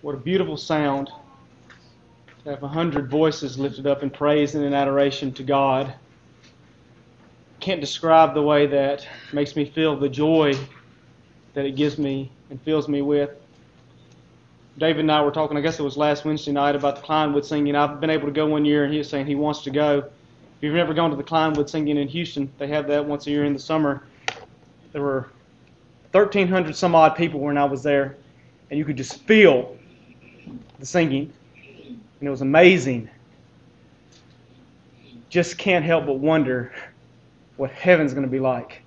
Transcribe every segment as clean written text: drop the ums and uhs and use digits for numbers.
What a beautiful sound to have 100 voices lifted up in praise and in adoration to God. Can't describe the way that makes me feel the joy that it gives me and fills me with. David and I were talking, I guess it was last Wednesday night, about the Kleinwood singing. I've been able to go one year, and he was saying he wants to go. If you've never gone to the Kleinwood singing in Houston, they have that once a year in the summer. There were 1,300 some odd people when I was there, and you could just feel the singing, and it was amazing. Just can't help but wonder what heaven's going to be like.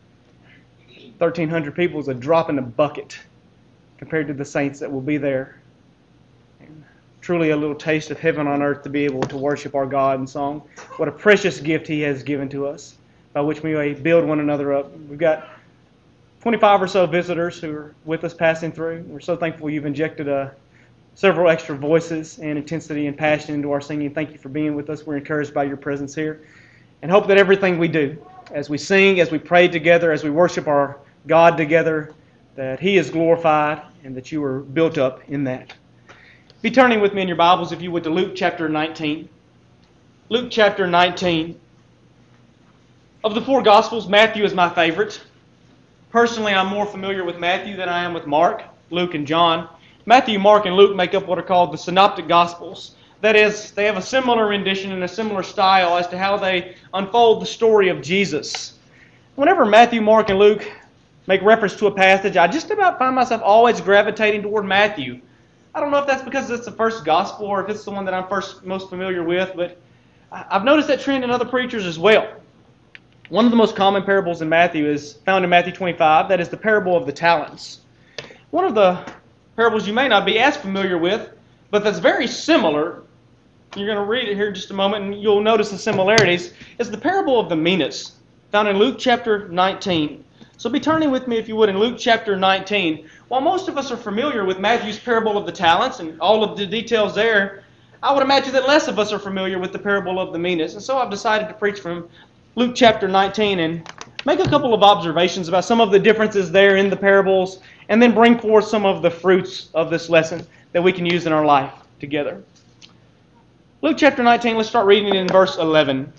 1,300 people is a drop in the bucket compared to the saints that will be there. And truly a little taste of heaven on earth to be able to worship our God in song. What a precious gift He has given to us, by which we may build one another up. We've got 25 or so visitors who are with us passing through. We're so thankful you've injected several extra voices and intensity and passion into our singing. Thank you for being with us. We're encouraged by your presence here, and hope that everything we do, as we sing, as we pray together, as we worship our God together, that He is glorified and that you are built up in that. Be turning with me in your Bibles, if you would, to Luke chapter 19. Luke chapter 19. Of the four Gospels, Matthew is my favorite. Personally, I'm more familiar with Matthew than I am with Mark, Luke, and John. Matthew, Mark, and Luke make up what are called the Synoptic Gospels. That is, they have a similar rendition and a similar style as to how they unfold the story of Jesus. Whenever Matthew, Mark, and Luke make reference to a passage, I just about find myself always gravitating toward Matthew. I don't know if that's because it's the first gospel or if it's the one that I'm most familiar with, but I've noticed that trend in other preachers as well. One of the most common parables in Matthew is found in Matthew 25. That is the parable of the talents. One of the parables you may not be as familiar with, but that's very similar, you're going to read it here in just a moment and you'll notice the similarities, is the parable of the minas, found in Luke chapter 19. So be turning with me, if you would, in Luke chapter 19. While most of us are familiar with Matthew's parable of the talents and all of the details there, I would imagine that less of us are familiar with the parable of the minas. And so I've decided to preach from Luke chapter 19 and make a couple of observations about some of the differences there in the parables, and then bring forth some of the fruits of this lesson that we can use in our life together. Luke chapter 19, let's start reading in verse 11.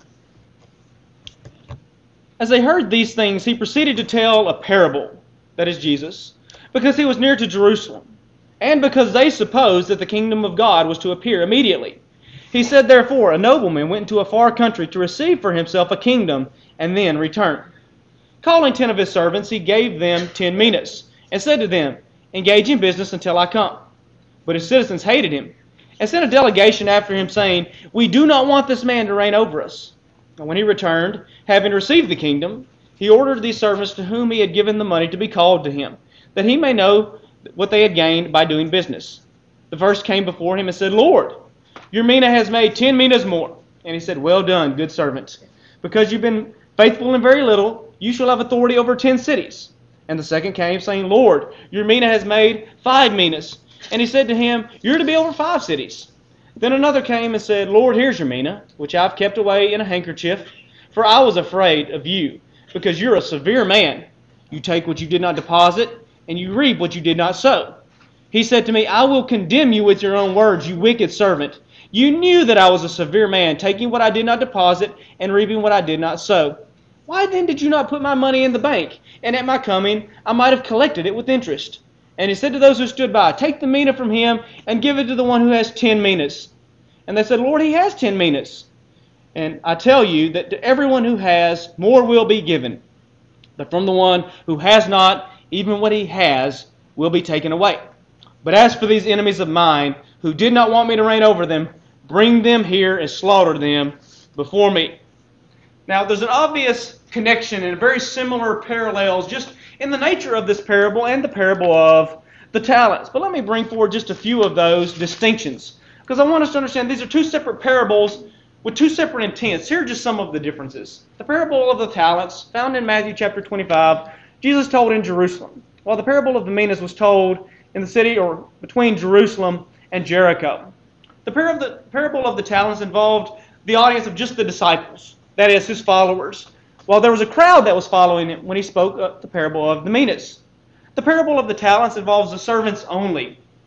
As they heard these things, he proceeded to tell a parable, that is Jesus, because he was near to Jerusalem, and because they supposed that the kingdom of God was to appear immediately. He said, therefore, a nobleman went into a far country to receive for himself a kingdom, and then return. Calling 10 of his servants, he gave them 10 minas, and said to them, engage in business until I come. But his citizens hated him, and sent a delegation after him, saying, we do not want this man to reign over us. And when he returned, having received the kingdom, he ordered these servants to whom he had given the money to be called to him, that he may know what they had gained by doing business. The first came before him and said, Lord, your mina has made 10 minas more. And he said, well done, good servant. Because you've been faithful in very little, you shall have authority over 10 cities. And the second came, saying, Lord, your mina has made 5 minas. And he said to him, you're to be over 5 cities. Then another came and said, Lord, here's your mina, which I've kept away in a handkerchief, for I was afraid of you, because you're a severe man. You take what you did not deposit, and you reap what you did not sow. He said to me, I will condemn you with your own words, you wicked servant. You knew that I was a severe man, taking what I did not deposit, and reaping what I did not sow. Why then did you not put my money in the bank? And at my coming, I might have collected it with interest. And he said to those who stood by, take the mina from him and give it to the one who has 10 minas. And they said, Lord, he has 10 minas. And I tell you that to everyone who has, more will be given. But from the one who has not, even what he has will be taken away. But as for these enemies of mine, who did not want me to reign over them, bring them here and slaughter them before me. Now, there's an obvious connection and very similar parallels just in the nature of this parable and the parable of the talents. But let me bring forward just a few of those distinctions, because I want us to understand these are two separate parables with two separate intents. Here are just some of the differences. The parable of the talents, found in Matthew chapter 25, Jesus told in Jerusalem, while the parable of the minas was told in the city or between Jerusalem and Jericho. The parable of the talents involved the audience of just the disciples, that is, his followers, while there was a crowd that was following him when he spoke the parable of the minas. The parable of the talents involves the servants only.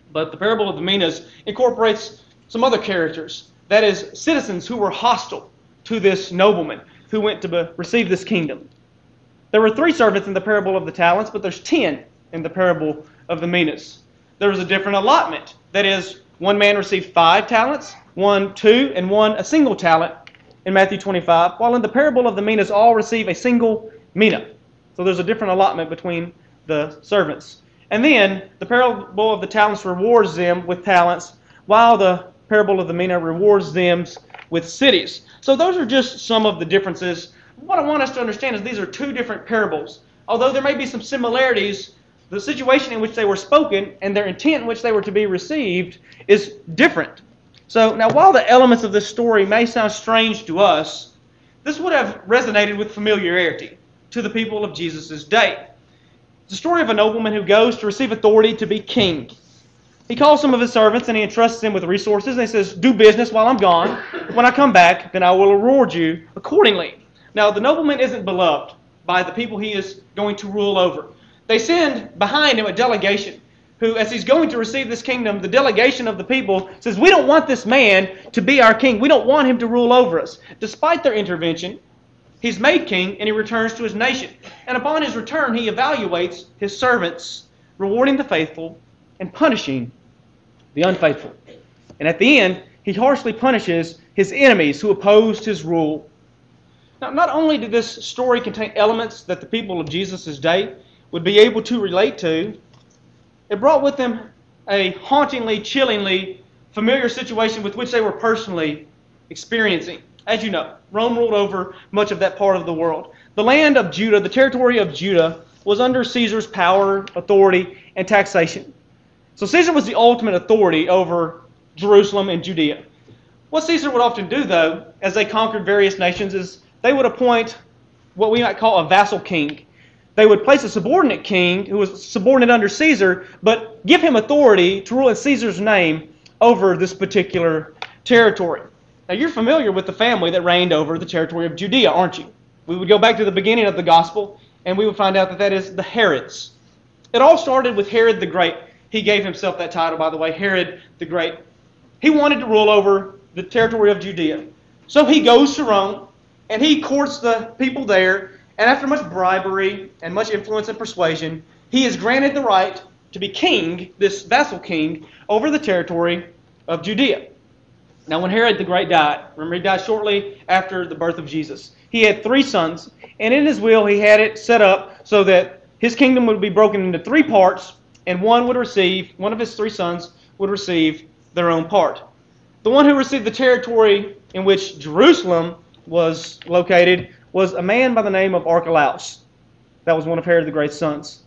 But the parable of the minas incorporates some other characters. That is, citizens who were hostile to this nobleman who went to receive this kingdom. There were 3 servants in the parable of the talents, but there's 10 in the parable of the minas. There was a different allotment. That is, one man received 5 talents, one 2, and one a single talent in Matthew 25, while in the parable of the minas all receive a single mina. So there's a different allotment between the servants. And then the parable of the talents rewards them with talents, while the parable of the mina rewards them with cities. So those are just some of the differences. What I want us to understand is these are 2 different parables. Although there may be some similarities, the situation in which they were spoken and their intent in which they were to be received is different. So now, while the elements of this story may sound strange to us, this would have resonated with familiarity to the people of Jesus' day. It's the story of a nobleman who goes to receive authority to be king. He calls some of his servants and he entrusts them with resources and he says, do business while I'm gone. When I come back, then I will reward you accordingly. Now, the nobleman isn't beloved by the people he is going to rule over. They send behind him a delegation who, as he's going to receive this kingdom, the delegation of the people says, we don't want this man to be our king. We don't want him to rule over us. Despite their intervention, he's made king and he returns to his nation. And upon his return, he evaluates his servants, rewarding the faithful and punishing the unfaithful. And at the end, he harshly punishes his enemies who opposed his rule. Now, not only did this story contain elements that the people of Jesus' day would be able to relate to, it brought with them a hauntingly, chillingly familiar situation with which they were personally experiencing. As you know, Rome ruled over much of that part of the world. The land of Judah, the territory of Judah, was under Caesar's power, authority, and taxation. So Caesar was the ultimate authority over Jerusalem and Judea. What Caesar would often do, though, as they conquered various nations, is they would appoint what we might call a vassal king. They would place a subordinate king who was subordinate under Caesar, but give him authority to rule in Caesar's name over this particular territory. Now, you're familiar with the family that reigned over the territory of Judea, aren't you? We would go back to the beginning of the gospel, and we would find out that that is the Herods. It all started with Herod the Great. He gave himself that title, by the way, Herod the Great. He wanted to rule over the territory of Judea. So he goes to Rome, and he courts the people there, and after much bribery and much influence and persuasion, he is granted the right to be king, this vassal king, over the territory of Judea. Now, when Herod the Great died, remember he died shortly after the birth of Jesus, he had 3 sons, and in his will he had it set up so that his kingdom would be broken into 3 parts, and one of his 3 sons would receive their own part. The one who received the territory in which Jerusalem was located was a man by the name of Archelaus. That was one of Herod the Great's sons.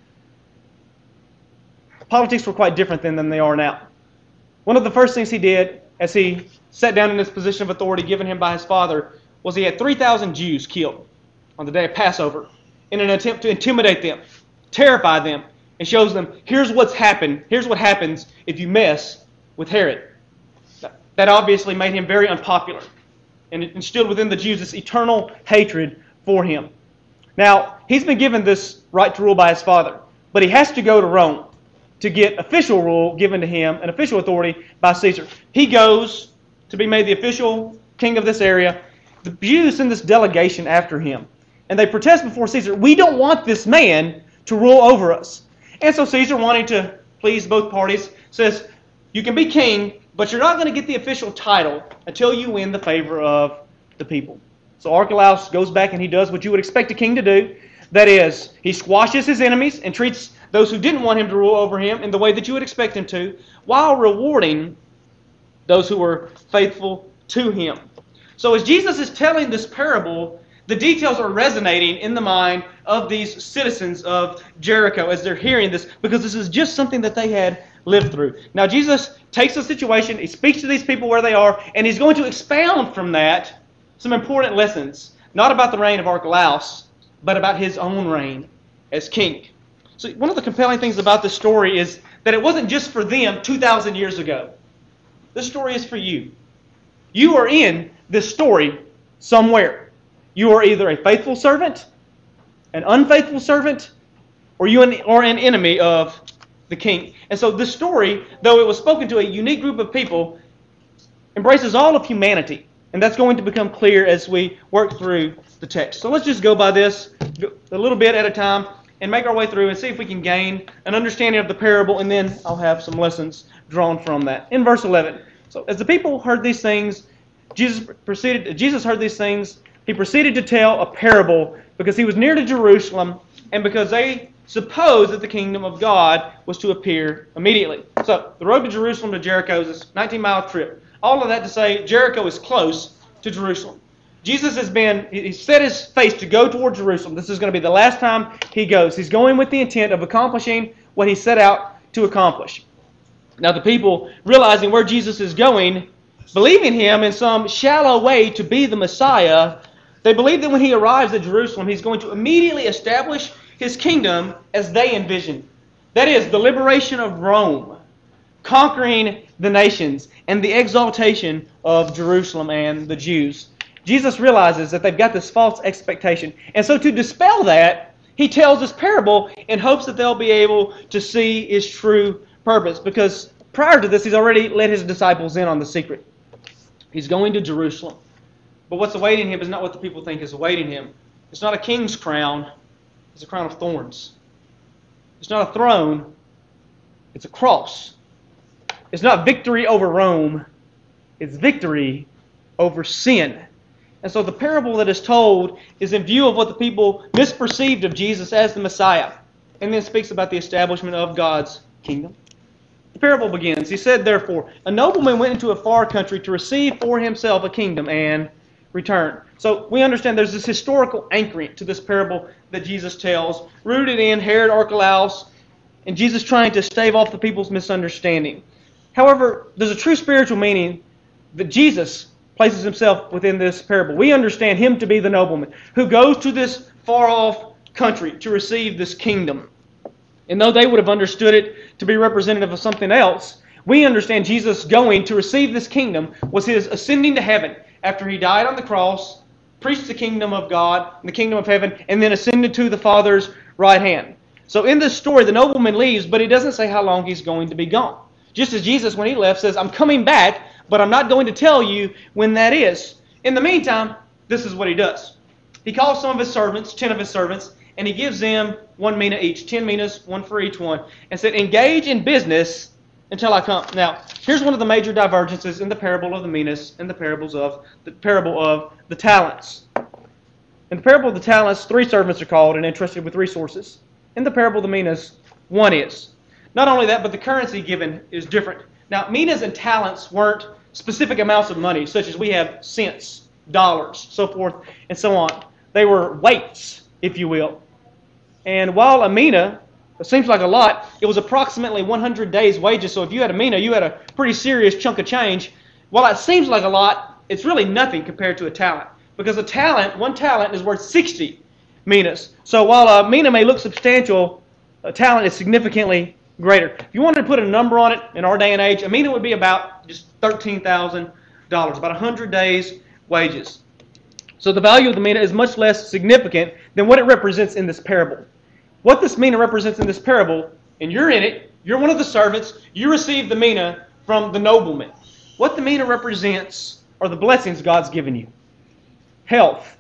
Politics were quite different then than they are now. One of the first things he did as he sat down in this position of authority given him by his father was he had 3,000 Jews killed on the day of Passover in an attempt to intimidate them, terrify them, and shows them, here's what's happened. Here's what happens if you mess with Herod. That obviously made him very unpopular, and it instilled within the Jews this eternal hatred for him. Now, he's been given this right to rule by his father, but he has to go to Rome to get official rule given to him, an official authority by Caesar. He goes to be made the official king of this area. The Jews send this delegation after him, and they protest before Caesar, we don't want this man to rule over us. And so Caesar, wanting to please both parties, says, you can be king, but you're not going to get the official title until you win the favor of the people. So Archelaus goes back and he does what you would expect a king to do. That is, he squashes his enemies and treats those who didn't want him to rule over him in the way that you would expect him to, while rewarding those who were faithful to him. So as Jesus is telling this parable, the details are resonating in the mind of these citizens of Jericho as they're hearing this, because this is just something that they had lived through. Now Jesus takes the situation, he speaks to these people where they are, and he's going to expound from that some important lessons, not about the reign of Archelaus, but about his own reign as king. So one of the compelling things about this story is that it wasn't just for them 2,000 years ago. This story is for you. You are in this story somewhere. You are either a faithful servant, an unfaithful servant, or you are an enemy of the king. And so this story, though it was spoken to a unique group of people, embraces all of humanity. And that's going to become clear as we work through the text. So let's just go by this a little bit at a time and make our way through and see if we can gain an understanding of the parable, and then I'll have some lessons drawn from that. In verse 11, so as the people heard these things, Jesus heard these things, he proceeded to tell a parable because he was near to Jerusalem and because they supposed that the kingdom of God was to appear immediately. So the road to Jerusalem to Jericho is this 19-mile trip. All of that to say Jericho is close to Jerusalem. Jesus he set his face to go toward Jerusalem. This is going to be the last time he goes. He's going with the intent of accomplishing what he set out to accomplish. Now the people, realizing where Jesus is going, believing him in some shallow way to be the Messiah, they believe that when he arrives at Jerusalem, he's going to immediately establish his kingdom as they envisioned. That is, the liberation of Rome, conquering the nations, and the exaltation of Jerusalem and the Jews. Jesus realizes that they've got this false expectation. And so to dispel that, he tells this parable in hopes that they'll be able to see his true purpose. Because prior to this, he's already let his disciples in on the secret. He's going to Jerusalem. But what's awaiting him is not what the people think is awaiting him. It's not a king's crown. It's a crown of thorns. It's not a throne. It's a cross. It's not victory over Rome. It's victory over sin. And so the parable that is told is in view of what the people misperceived of Jesus as the Messiah, and then speaks about the establishment of God's kingdom. The parable begins. He said, therefore, a nobleman went into a far country to receive for himself a kingdom and return. So we understand there's this historical anchoring to this parable that Jesus tells, rooted in Herod Archelaus and Jesus trying to stave off the people's misunderstanding. However, there's a true spiritual meaning that Jesus places himself within this parable. We understand him to be the nobleman who goes to this far-off country to receive this kingdom. And though they would have understood it to be representative of something else, we understand Jesus going to receive this kingdom was his ascending to heaven after he died on the cross, preached the kingdom of God, the kingdom of heaven, and then ascended to the Father's right hand. So in this story, the nobleman leaves, but he doesn't say how long he's going to be gone. Just as Jesus, when he left, says, I'm coming back, but I'm not going to tell you when that is. In the meantime, this is what he does. He calls some of his servants, 10 of his servants, and he gives them 1 mina each, 10 minas, one for each one, and said, engage in business until I come. Now, here's one of the major divergences in the parable of the minas and the parable of the talents. In the parable of the talents, 3 servants are called and entrusted with resources. In the parable of the minas, 1 is. Not only that, but the currency given is different. Now, minas and talents weren't specific amounts of money, such as we have cents, dollars, so forth and so on. They were weights, if you will. And while a mina, it seems like a lot, it was approximately 100 days' wages. So if you had a mina, you had a pretty serious chunk of change. While it seems like a lot, it's really nothing compared to a talent. Because a talent, 1 talent is worth 60 minas. So while a mina may look substantial, a talent is significantly greater. If you wanted to put a number on it in our day and age, a mina would be about just $13,000, about 100 days' wages. So the value of the mina is much less significant than what it represents in this parable. What this mina represents in this parable, and you're in it, you're one of the servants, you receive the mina from the nobleman. What the mina represents are the blessings God's given you. Health,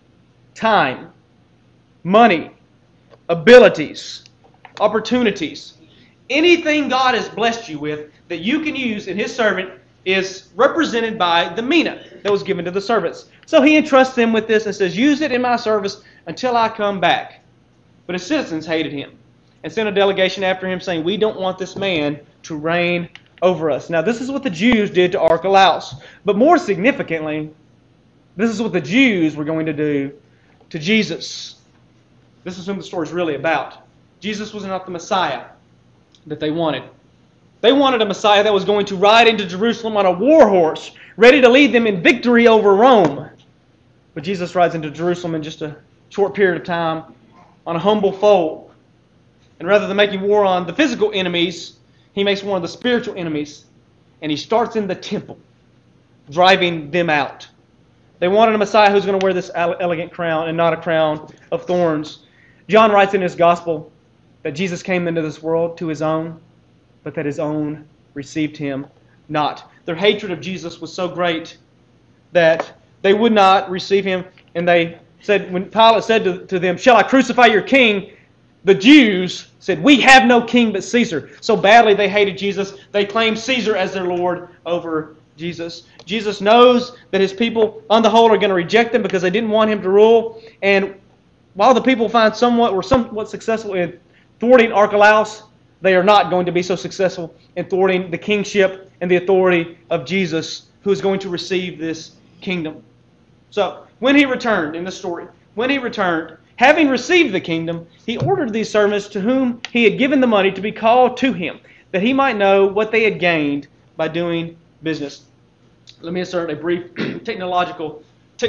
time, money, abilities, opportunities. Anything God has blessed you with that you can use in his servant is represented by the mina that was given to the servants. So he entrusts them with this and says, use it in my service until I come back. But his citizens hated him and sent a delegation after him saying, we don't want this man to reign over us. Now this is what the Jews did to Archelaus. But more significantly, this is what the Jews were going to do to Jesus. This is whom the story is really about. Jesus was not the Messiah that they wanted. They wanted a Messiah that was going to ride into Jerusalem on a war horse, ready to lead them in victory over Rome. But Jesus rides into Jerusalem in just a short period of time on a humble foal. And rather than making war on the physical enemies, he makes war on the spiritual enemies. And he starts in the temple, driving them out. They wanted a Messiah who's going to wear this elegant crown and not a crown of thorns. John writes in his gospel that Jesus came into this world to his own, but that his own received him not. Their hatred of Jesus was so great that they would not receive him. And they said, when Pilate said to them, "Shall I crucify your king?" the Jews said, "We have no king but Caesar." So badly they hated Jesus, they claimed Caesar as their Lord over Jesus. Jesus knows that his people, on the whole, are going to reject him because they didn't want him to rule. And while the people were somewhat successful in thwarting Archelaus, they are not going to be so successful in thwarting the kingship and the authority of Jesus, who is going to receive this kingdom. So, when he returned in the story, having received the kingdom, he ordered these servants to whom he had given the money to be called to him, that he might know what they had gained by doing business. Let me insert a brief technical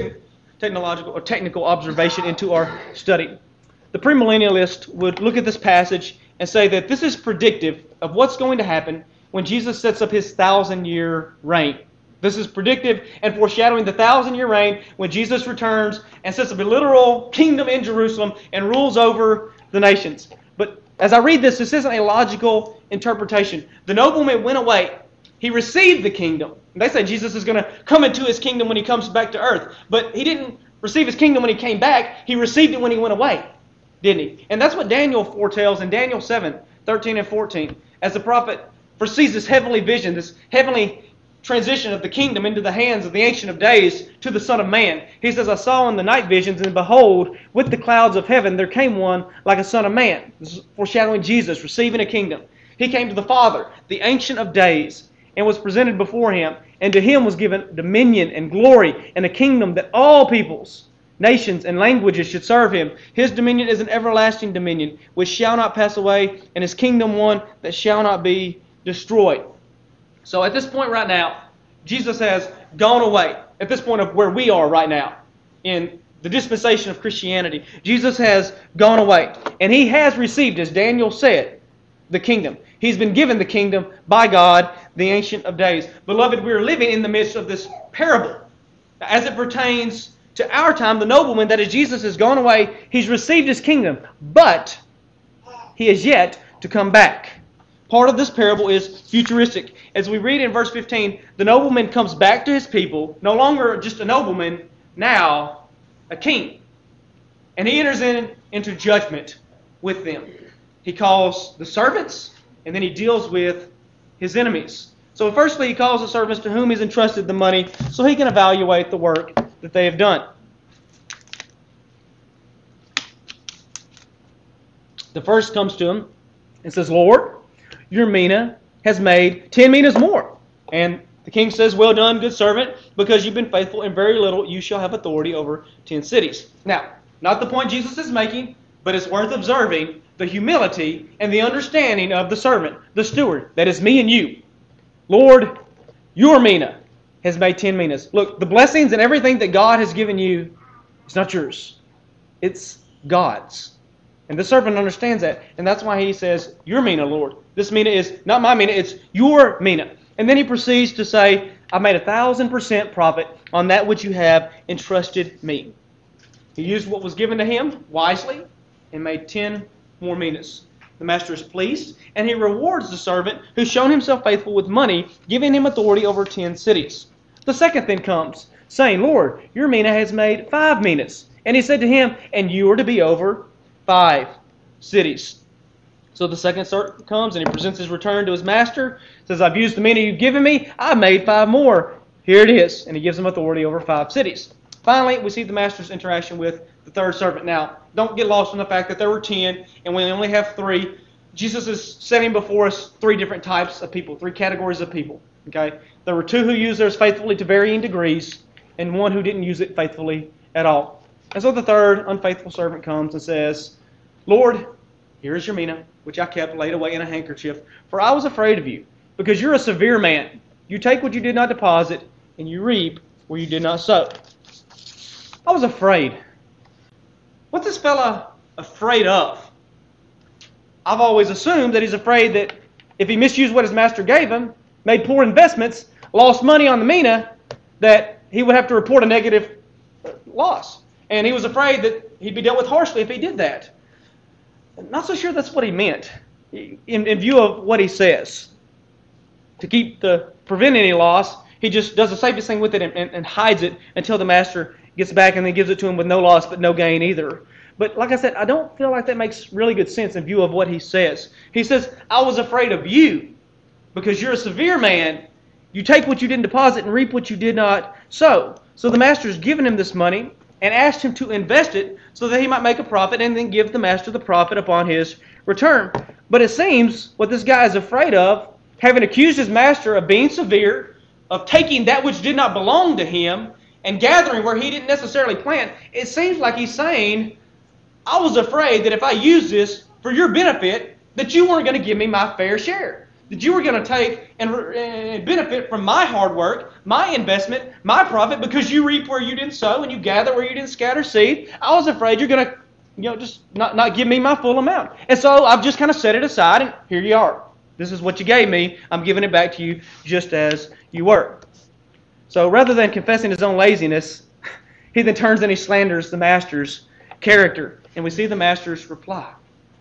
observation into our study. The premillennialist would look at this passage and say that this is predictive of what's going to happen when Jesus sets up his 1,000-year reign. This is predictive and foreshadowing the 1,000-year reign when Jesus returns and sets up a literal kingdom in Jerusalem and rules over the nations. But as I read this isn't a logical interpretation. The nobleman went away. He received the kingdom. They say Jesus is going to come into his kingdom when he comes back to earth. But he didn't receive his kingdom when he came back. He received it when he went away, didn't he? And that's what Daniel foretells in Daniel 7:13 and 14. As the prophet foresees this heavenly vision, this heavenly transition of the kingdom into the hands of the Ancient of Days to the Son of Man. He says, "I saw in the night visions, and behold, with the clouds of heaven there came one like a son of man." This is foreshadowing Jesus receiving a kingdom. He came to the Father, the Ancient of Days, and was presented before him. And to him was given dominion and glory and a kingdom that all peoples, nations, and languages should serve him. His dominion is an everlasting dominion which shall not pass away, and his kingdom one that shall not be destroyed. So at this point right now, Jesus has gone away. At this point of where we are right now, in the dispensation of Christianity, Jesus has gone away. And he has received, as Daniel said, the kingdom. He's been given the kingdom by God, the Ancient of Days. Beloved, we are living in the midst of this parable. As it pertains to our time, the nobleman, that is Jesus, has gone away. He's received his kingdom, but he is yet to come back. Part of this parable is futuristic. As we read in verse 15, the nobleman comes back to his people, no longer just a nobleman, now a king. And he enters into judgment with them. He calls the servants, and then he deals with his enemies. So firstly, he calls the servants to whom he's entrusted the money so he can evaluate the work that they have done. The first comes to him and says, "Lord, your mina has made 10 minas more." And the king says, "Well done, good servant, because you've been faithful in very little, you shall have authority over 10 cities. Now, not the point Jesus is making, but it's worth observing the humility and the understanding of the servant, the steward, that is me and you. "Lord, your mina has made 10 minas." Look, the blessings and everything that God has given you is not yours. It's God's. And the servant understands that. And that's why he says, "Your mina, Lord." This mina is not my mina, it's your mina. And then he proceeds to say, "I made 1,000% profit on that which you have entrusted me." He used what was given to him wisely and made 10 more minas. The master is pleased, and he rewards the servant who's shown himself faithful with money, giving him authority over 10 cities. The second then comes, saying, "Lord, your mina has made 5 minas." And he said to him, "And you are to be over 5 cities." So the second servant comes and he presents his return to his master. Says, "I've used the mina you've given me. I've made 5 more. Here it is." And he gives him authority over 5 cities. Finally, we see the master's interaction with the third servant. Now, don't get lost in the fact that there were 10 and we only have 3. Jesus is setting before us 3 different types of people, 3 categories of people. Okay, there were 2 who used theirs faithfully to varying degrees, and 1 who didn't use it faithfully at all. And so the third unfaithful servant comes and says, "Lord, here is your mina, which I kept laid away in a handkerchief, for I was afraid of you, because you're a severe man. You take what you did not deposit, and you reap where you did not sow." I was afraid. What's this fella afraid of? I've always assumed that he's afraid that if he misused what his master gave him, made poor investments, lost money on the mina, that he would have to report a negative loss. And he was afraid that he'd be dealt with harshly if he did that. Not so sure that's what he meant in view of what he says. To prevent any loss, he just does the safest thing with it and hides it until the master gets back and then gives it to him with no loss but no gain either. But like I said, I don't feel like that makes really good sense in view of what he says. He says, I was afraid of you because you're a severe man. You take what you didn't deposit and reap what you did not sow. So the master's given him this money and asked him to invest it so that he might make a profit and then give the master the profit upon his return. But it seems what this guy is afraid of, having accused his master of being severe, of taking that which did not belong to him, and gathering where he didn't necessarily plant, it seems like he's saying, I was afraid that if I use this for your benefit, that you weren't going to give me my fair share. That you were going to take and benefit from my hard work, my investment, my profit, because you reap where you didn't sow and you gather where you didn't scatter seed. I was afraid you're going to just not give me my full amount. And so I've just kind of set it aside, and here you are. This is what you gave me. I'm giving it back to you just as you were. So rather than confessing his own laziness, he then turns and he slanders the master's character. And we see the master's reply.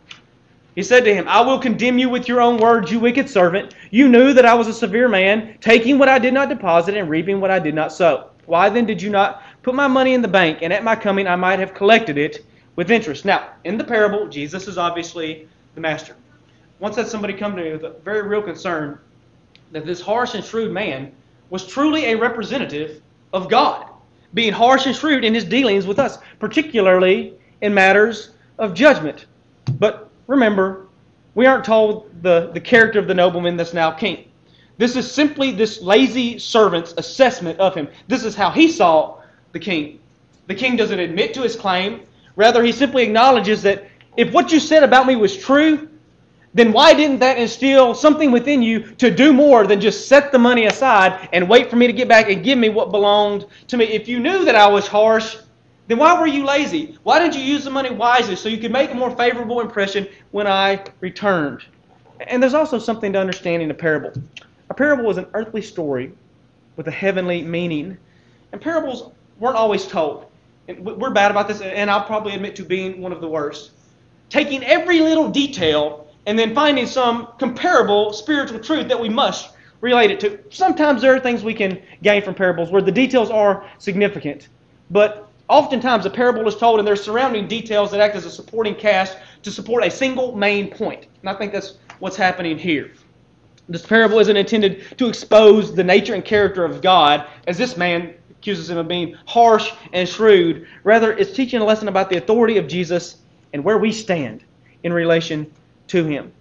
He said to him, I will condemn you with your own words, you wicked servant. You knew that I was a severe man, taking what I did not deposit and reaping what I did not sow. Why then did you not put my money in the bank, and at my coming I might have collected it with interest? Now, in the parable, Jesus is obviously the master. Once had somebody come to me with a very real concern that this harsh and shrewd man was truly a representative of God, being harsh and shrewd in his dealings with us, particularly in matters of judgment. But remember, we aren't told the character of the nobleman that's now king. This is simply this lazy servant's assessment of him. This is how he saw the king. The king doesn't admit to his claim. Rather, he simply acknowledges that if what you said about me was true, then why didn't that instill something within you to do more than just set the money aside and wait for me to get back and give me what belonged to me? If you knew that I was harsh, then why were you lazy? Why didn't you use the money wisely so you could make a more favorable impression when I returned? And there's also something to understand in a parable. A parable is an earthly story with a heavenly meaning. And parables weren't always told. And we're bad about this, and I'll probably admit to being one of the worst. Taking every little detail and then finding some comparable spiritual truth that we must relate it to. Sometimes there are things we can gain from parables where the details are significant. But oftentimes a parable is told and there's surrounding details that act as a supporting cast to support a single main point. And I think that's what's happening here. This parable isn't intended to expose the nature and character of God, as this man accuses him of being harsh and shrewd. Rather, it's teaching a lesson about the authority of Jesus and where we stand in relation to him.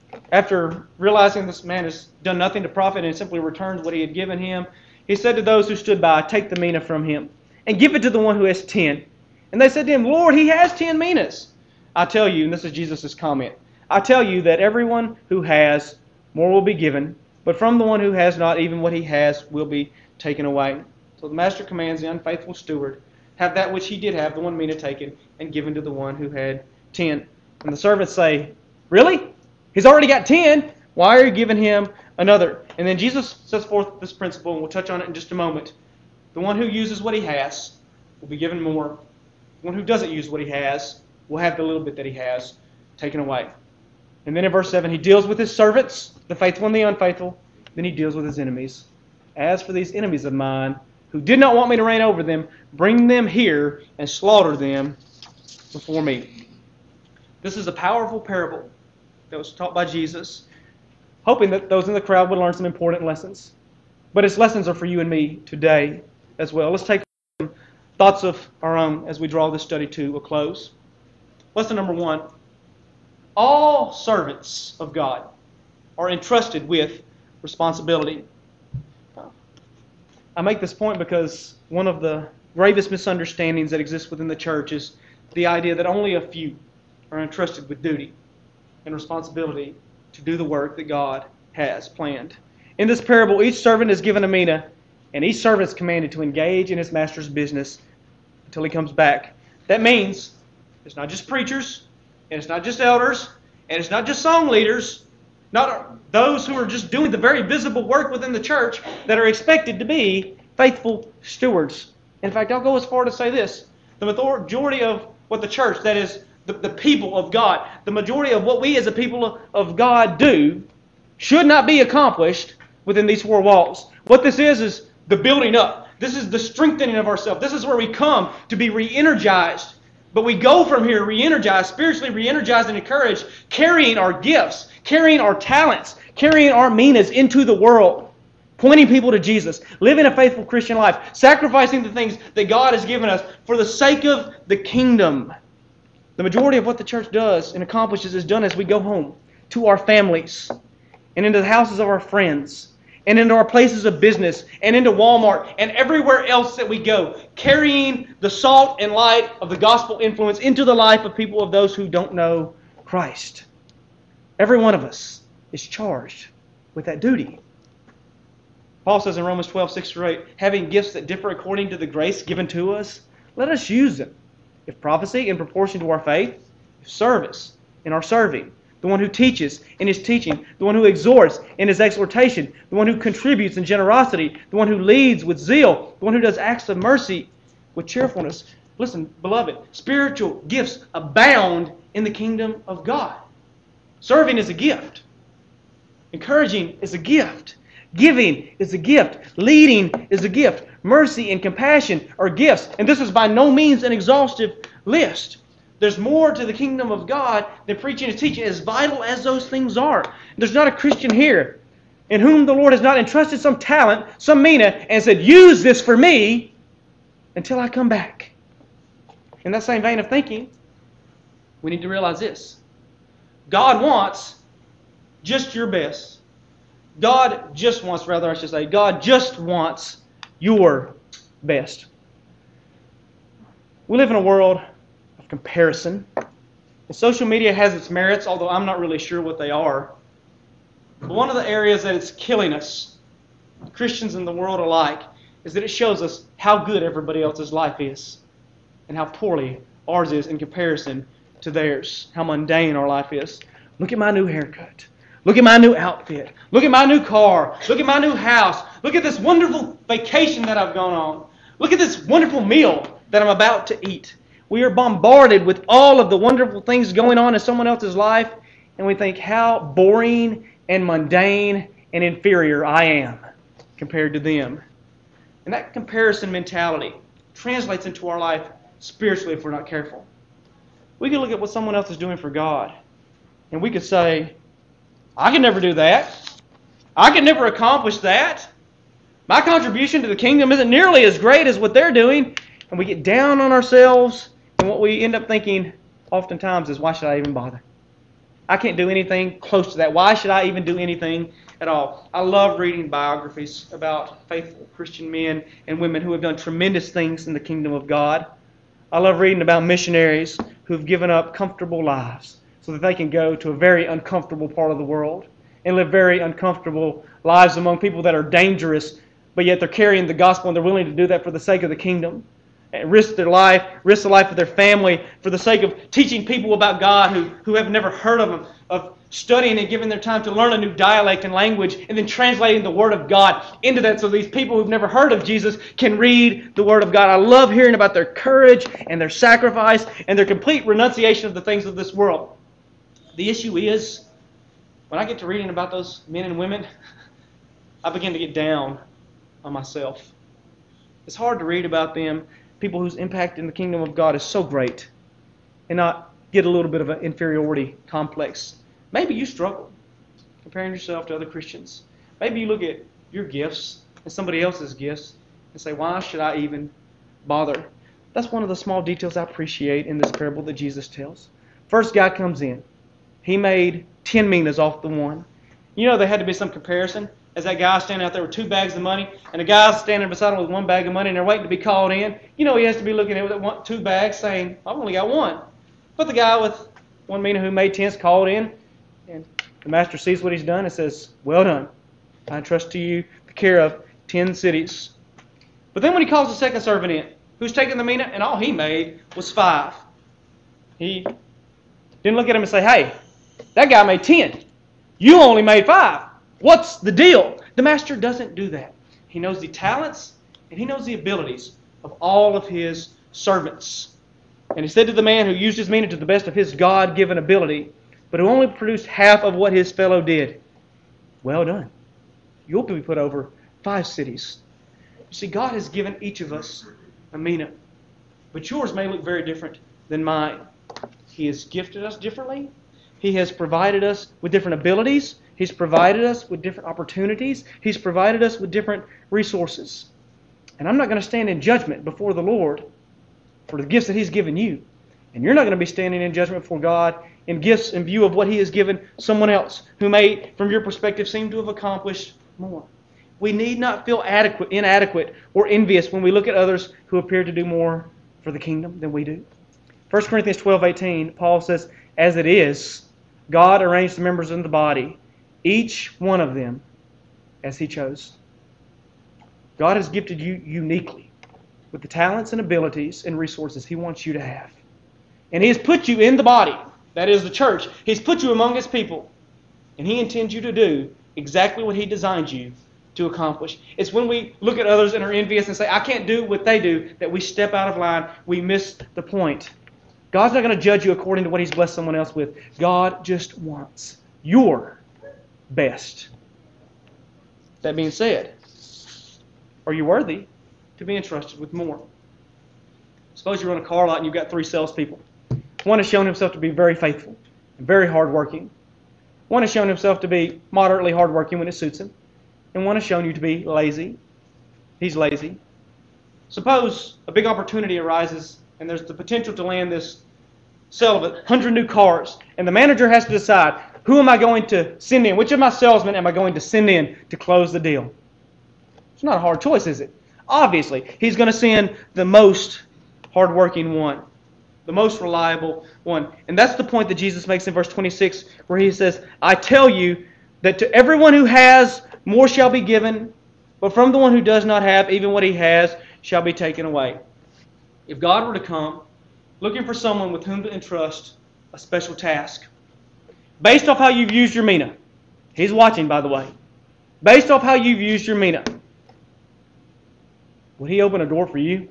After realizing this man has done nothing to profit and simply returns what he had given him, he said to those who stood by, take the mina from him and give it to the one who has 10. And they said to him, Lord, he has 10 minas. I tell you, and this is Jesus' comment, I tell you that everyone who has, more will be given, but from the one who has not, even what he has will be taken away. So the master commands the unfaithful steward, have that which he did have, the 1 mina taken, and given to the one who had 10. And the servants say, really? He's already got 10. Why are you giving him another? And then Jesus sets forth this principle, and we'll touch on it in just a moment. The one who uses what he has will be given more. The one who doesn't use what he has will have the little bit that he has taken away. And then in verse 7, he deals with his servants, the faithful and the unfaithful. Then he deals with his enemies. As for these enemies of mine, who did not want me to reign over them, bring them here and slaughter them before me. This is a powerful parable that was taught by Jesus, hoping that those in the crowd would learn some important lessons. But its lessons are for you and me today as well. Let's take some thoughts of our own as we draw this study to a close. Lesson number 1. All servants of God are entrusted with responsibility. I make this point because one of the gravest misunderstandings that exists within the church is the idea that only a few are entrusted with duty and responsibility to do the work that God has planned. In this parable, each servant is given a mina, and each servant is commanded to engage in his master's business until he comes back. That means it's not just preachers, and it's not just elders, and it's not just song leaders, not those who are just doing the very visible work within the church that are expected to be faithful stewards. In fact, I'll go as far to say this. The majority of what the church, that is, the people of God. The majority of what we as a people of God do should not be accomplished within these four walls. What this is the building up. This is the strengthening of ourselves. This is where we come to be re-energized. But we go from here re-energized, spiritually re-energized and encouraged, carrying our gifts, carrying our talents, carrying our minas into the world, pointing people to Jesus, living a faithful Christian life, sacrificing the things that God has given us for the sake of the kingdom. The majority of what the church does and accomplishes is done as we go home to our families and into the houses of our friends and into our places of business and into Walmart and everywhere else that we go, carrying the salt and light of the gospel influence into the life of people of those who don't know Christ. Every one of us is charged with that duty. Paul says in Romans 12:6-8, having gifts that differ according to the grace given to us, let us use them. If prophecy, in proportion to our faith; if service, in our serving; the one who teaches in his teaching; the one who exhorts in his exhortation; the one who contributes in generosity; the one who leads with zeal; the one who does acts of mercy with cheerfulness. Listen, beloved, spiritual gifts abound in the kingdom of God. Serving is a gift. Encouraging is a gift. Giving is a gift. Leading is a gift. Mercy and compassion are gifts. And this is by no means an exhaustive list. There's more to the kingdom of God than preaching and teaching, as vital as those things are. There's not a Christian here in whom the Lord has not entrusted some talent, some mina, and said, use this for me until I come back. In that same vein of thinking, we need to realize this. God wants just your best. God just wants your best. We live in a world of comparison. And social media has its merits, although I'm not really sure what they are. But one of the areas that it's killing us, Christians and the world alike, is that it shows us how good everybody else's life is and how poorly ours is in comparison to theirs, how mundane our life is. Look at my new haircut. Look at my new outfit. Look at my new car. Look at my new house. Look at this wonderful vacation that I've gone on. Look at this wonderful meal that I'm about to eat. We are bombarded with all of the wonderful things going on in someone else's life, and we think how boring and mundane and inferior I am compared to them. And that comparison mentality translates into our life spiritually if we're not careful. We could look at what someone else is doing for God, and we could say, I can never do that. I can never accomplish that. My contribution to the kingdom isn't nearly as great as what they're doing. And we get down on ourselves, and what we end up thinking oftentimes is, why should I even bother? I can't do anything close to that. Why should I even do anything at all? I love reading biographies about faithful Christian men and women who have done tremendous things in the kingdom of God. I love reading about missionaries who have given up comfortable lives so that they can go to a very uncomfortable part of the world and live very uncomfortable lives among people that are dangerous, but yet they're carrying the gospel and they're willing to do that for the sake of the kingdom. And risk their life, risk the life of their family for the sake of teaching people about God who have never heard of Him, of studying and giving their time to learn a new dialect and language, and then translating the Word of God into that so these people who've never heard of Jesus can read the Word of God. I love hearing about their courage and their sacrifice and their complete renunciation of the things of this world. The issue is, when I get to reading about those men and women, I begin to get down on myself. It's hard to read about them, people whose impact in the kingdom of God is so great, and not get a little bit of an inferiority complex. Maybe you struggle comparing yourself to other Christians. Maybe you look at your gifts and somebody else's gifts and say, why should I even bother? That's one of the small details I appreciate in this parable that Jesus tells. First guy comes in. He made 10 minas off the one. You know there had to be some comparison. As that guy standing out there with 2 bags of money, and a guy standing beside him with 1 bag of money, and they're waiting to be called in. You know he has to be looking at that 2 bags saying, I've only got 1. But the guy with 1 mina who made 10 is called in, and the master sees what he's done and says, well done. I entrust to you the care of 10 cities. But then when he calls the second servant in, who's taken the mina, and all he made was 5. He didn't look at him and say, hey, that guy made 10. You only made 5. What's the deal? The master doesn't do that. He knows the talents and he knows the abilities of all of his servants. And he said to the man who used his mina to the best of his God-given ability, but who only produced half of what his fellow did, well done. You'll be put over 5 cities. You see, God has given each of us a mina, but yours may look very different than mine. He has gifted us differently. He has provided us with different abilities. He's provided us with different opportunities. He's provided us with different resources. And I'm not going to stand in judgment before the Lord for the gifts that He's given you. And you're not going to be standing in judgment before God in gifts in view of what He has given someone else who may, from your perspective, seem to have accomplished more. We need not feel inadequate or envious when we look at others who appear to do more for the kingdom than we do. 1 Corinthians 12:18, Paul says, as it is, God arranged the members in the body, each one of them as He chose. God has gifted you uniquely with the talents and abilities and resources He wants you to have. And He has put you in the body, that is the church. He's put you among His people. And He intends you to do exactly what He designed you to accomplish. It's when we look at others and are envious and say, I can't do what they do, that we step out of line. We miss the point. God's not going to judge you according to what He's blessed someone else with. God just wants your best. That being said, are you worthy to be entrusted with more? Suppose you run a car lot and you've got 3 salespeople. One has shown himself to be very faithful and very hardworking. One has shown himself to be moderately hardworking when it suits him. And one has shown you to be lazy. He's lazy. Suppose a big opportunity arises and there's the potential to land this sale of 100 new cars. And the manager has to decide, who am I going to send in? Which of my salesmen am I going to send in to close the deal? It's not a hard choice, is it? Obviously, he's going to send the most hardworking one, the most reliable one. And that's the point that Jesus makes in verse 26, where He says, I tell you that to everyone who has, more shall be given, but from the one who does not have, even what he has shall be taken away. If God were to come looking for someone with whom to entrust a special task, based off how you've used your mina, He's watching, by the way, based off how you've used your mina, would He open a door for you?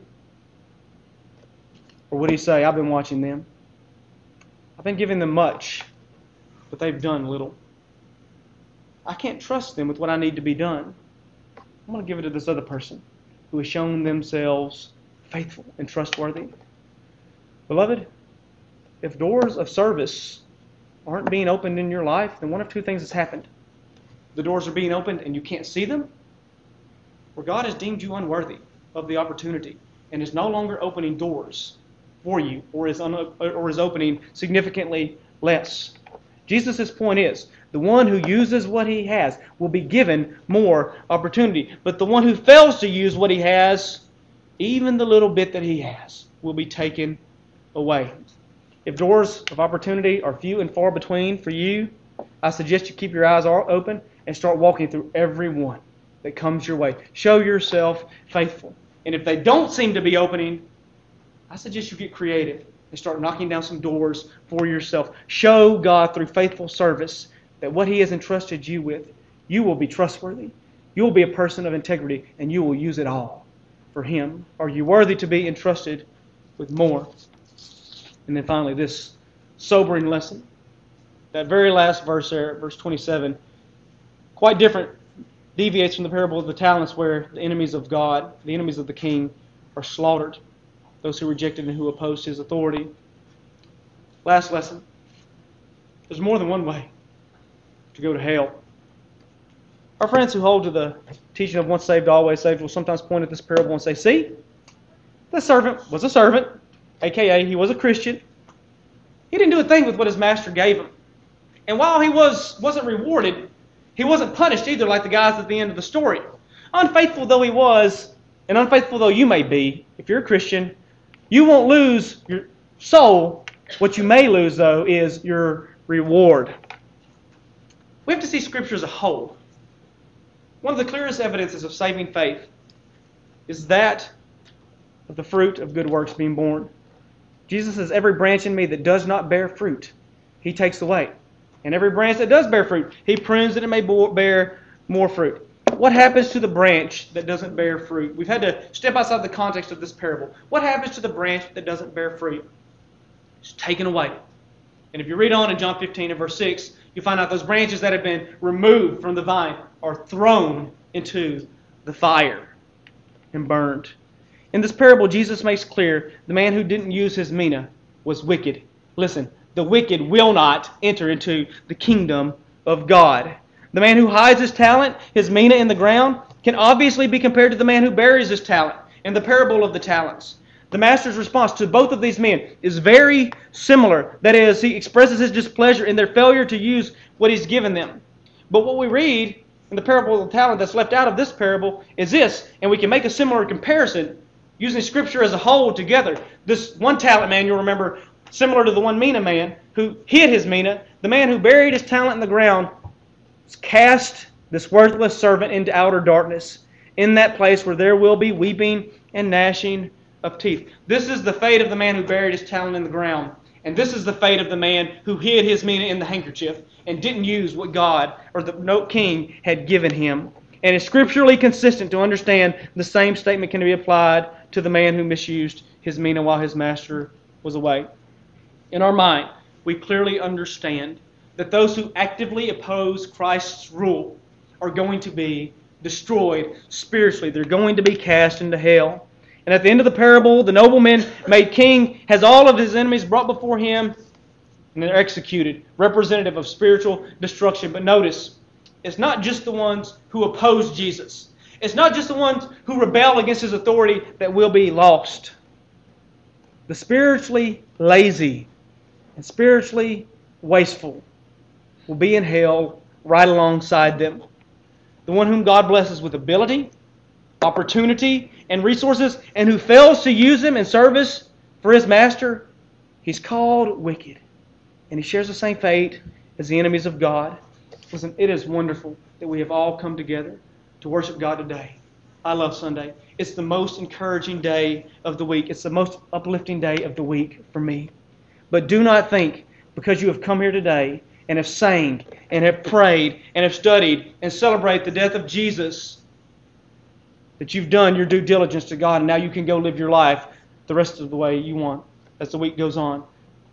Or would He say, I've been watching them. I've been giving them much, but they've done little. I can't trust them with what I need to be done. I'm going to give it to this other person who has shown themselves faithful and trustworthy. Beloved, if doors of service aren't being opened in your life, then one of 2 things has happened. The doors are being opened and you can't see them, or God has deemed you unworthy of the opportunity and is no longer opening doors for you, or is opening significantly less. Jesus' point is, the one who uses what he has will be given more opportunity. But the one who fails to use what he has, even the little bit that he has, will be taken away. If doors of opportunity are few and far between for you, I suggest you keep your eyes open and start walking through every one that comes your way. Show yourself faithful. And if they don't seem to be opening, I suggest you get creative and start knocking down some doors for yourself. Show God through faithful service that what He has entrusted you with, you will be trustworthy, you will be a person of integrity, and you will use it all for Him. Are you worthy to be entrusted with more? And then finally, this sobering lesson. That very last verse there, verse 27, quite different, deviates from the parable of the talents where the enemies of God, the enemies of the king, are slaughtered. Those who rejected and who opposed His authority. Last lesson. There's more than one way to go to hell. Our friends who hold to the teaching of once saved, always saved will sometimes point at this parable and say, see, the servant was a servant, a.k.a. he was a Christian. He didn't do a thing with what his master gave him. And while he wasn't rewarded, he wasn't punished either like the guys at the end of the story. Unfaithful though he was, and unfaithful though you may be, if you're a Christian, you won't lose your soul. What you may lose, though, is your reward. We have to see Scripture as a whole. One of the clearest evidences of saving faith is that of the fruit of good works being born. Jesus says, every branch in me that does not bear fruit, He takes away. And every branch that does bear fruit, He prunes that it may bear more fruit. What happens to the branch that doesn't bear fruit? We've had to step outside the context of this parable. What happens to the branch that doesn't bear fruit? is taken away. And if you read on in John 15 and verse 6, you find out those branches that have been removed from the vine are thrown into the fire and burned. In this parable, Jesus makes clear the man who didn't use his mina was wicked. Listen, the wicked will not enter into the kingdom of God. The man who hides his talent, his mina, in the ground, can obviously be compared to the man who buries his talent in the parable of the talents. The master's response to both of these men is very similar. That is, he expresses his displeasure in their failure to use what he's given them. But what we read in the parable of the talent that's left out of this parable is this, and we can make a similar comparison using Scripture as a whole together. This one talent man, you'll remember, similar to the one mina man who hid his mina, the man who buried his talent in the ground cast this worthless servant into outer darkness, in that place where there will be weeping and gnashing of teeth. This is the fate of the man who buried his talent in the ground. And this is the fate of the man who hid his mina in the handkerchief and didn't use what God or the king had given him. And it's scripturally consistent to understand the same statement can be applied to the man who misused his mina while his master was away. In our mind, we clearly understand that those who actively oppose Christ's rule are going to be destroyed spiritually. They're going to be cast into hell. And at the end of the parable, the nobleman made king has all of his enemies brought before him, and they're executed, representative of spiritual destruction. But notice, it's not just the ones who oppose Jesus. It's not just the ones who rebel against his authority that will be lost. The spiritually lazy and spiritually wasteful will be in hell right alongside them. The one whom God blesses with ability, opportunity, and resources, and who fails to use them in service for his master, he's called wicked. And he shares the same fate as the enemies of God. Listen, it is wonderful that we have all come together to worship God today. I love Sunday. It's the most encouraging day of the week. It's the most uplifting day of the week for me. But do not think, because you have come here today and have sang and have prayed and have studied and celebrate the death of Jesus, that you've done your due diligence to God and now you can go live your life the rest of the way you want as the week goes on.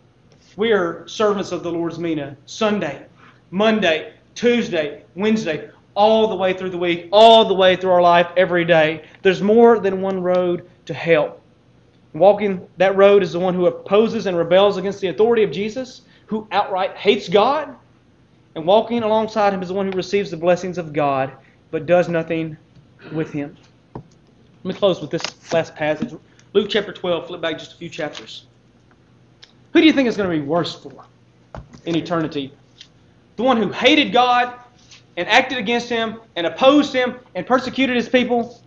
We are servants of the Lord's mina Sunday, Monday, Tuesday, Wednesday, all the way through the week, all the way through our life, every day. There's more than one road to hell. Walking that road is the one who opposes and rebels against the authority of Jesus, who outright hates God. And walking alongside him is the one who receives the blessings of God, but does nothing with him. Let me close with this last passage. Luke chapter 12, flip back just a few chapters. Who do you think is going to be worse for in eternity? The one who hated God and acted against him and opposed him and persecuted his people?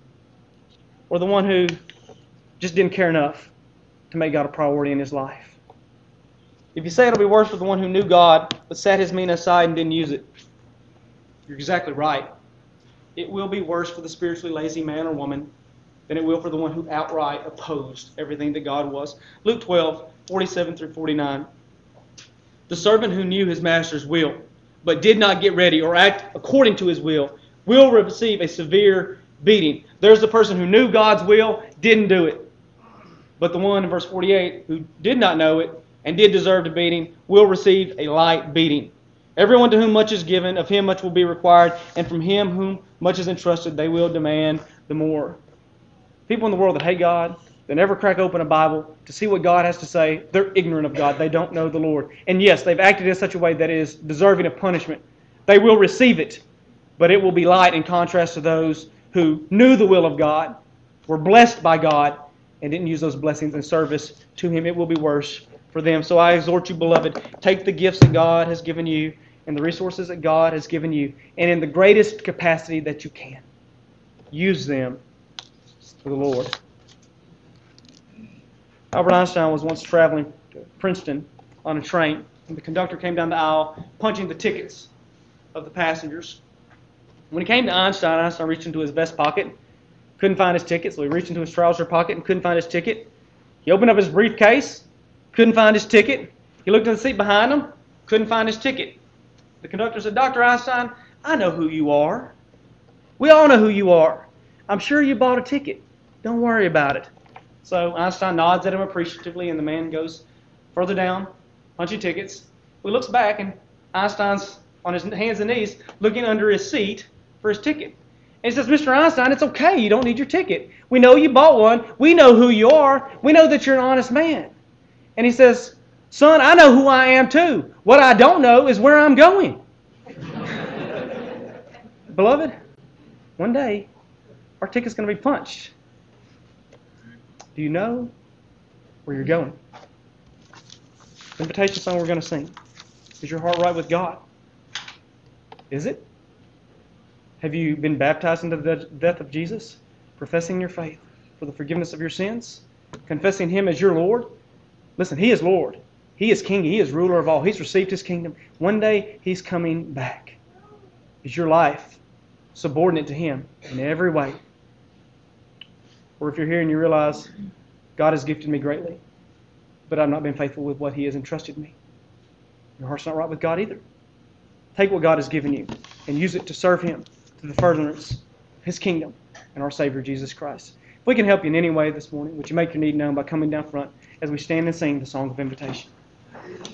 Or the one who just didn't care enough to make God a priority in his life? If you say it'll be worse for the one who knew God but set his mina aside and didn't use it, you're exactly right. It will be worse for the spiritually lazy man or woman than it will for the one who outright opposed everything that God was. Luke 12, 47 through 49. The servant who knew his master's will, but did not get ready or act according to his will receive a severe beating. There's the person who knew God's will, didn't do it. But the one in verse 48 who did not know it and did deserve a beating will receive a light beating. Everyone to whom much is given, of him much will be required, and from him whom much is entrusted, they will demand the more. People in the world that hate God, they never crack open a Bible to see what God has to say. They're ignorant of God. They don't know the Lord. And yes, they've acted in such a way that is deserving of punishment. They will receive it, but it will be light in contrast to those who knew the will of God, were blessed by God, and didn't use those blessings in service to him. It will be worse for them. So I exhort you, beloved, take the gifts that God has given you and the resources that God has given you, and in the greatest capacity that you can, use them for the Lord. Albert Einstein was once traveling to Princeton on a train, and the conductor came down the aisle punching the tickets of the passengers. When he came to Einstein, Einstein reached into his vest pocket, couldn't find his ticket, so he reached into his trouser pocket and couldn't find his ticket. He opened up his briefcase, couldn't find his ticket. He looked in the seat behind him, couldn't find his ticket. The conductor said, "Dr. Einstein, I know who you are. We all know who you are. I'm sure you bought a ticket. Don't worry about it." So Einstein nods at him appreciatively, and the man goes Further down, bunch of tickets. He looks back, and Einstein's on his hands and knees looking under his seat for his ticket. And he says, Mr. Einstein, it's okay. You don't need your ticket. We know you bought one. We know who you are. We know that you're an honest man. And he says, son, I know who I am too. What I don't know is where I'm going. Beloved, one day, our ticket's going to be punched. Do you know where you're going? The invitation song we're going to sing. Is your heart right with God? Is it? Have you been baptized into the death of Jesus? Professing your faith for the forgiveness of your sins? Confessing Him as your Lord? Listen, He is Lord. He is King. He is ruler of all. He's received His kingdom. One day He's coming back. Is your life subordinate to Him in every way? Or if you're here and you realize, God has gifted me greatly, but I've not been faithful with what He has entrusted me. Your heart's not right with God either. Take what God has given you and use it to serve Him to the furtherance of His kingdom and our Savior, Jesus Christ. If we can help you in any way this morning, would you make your need known by coming down front as we stand and sing the song of invitation?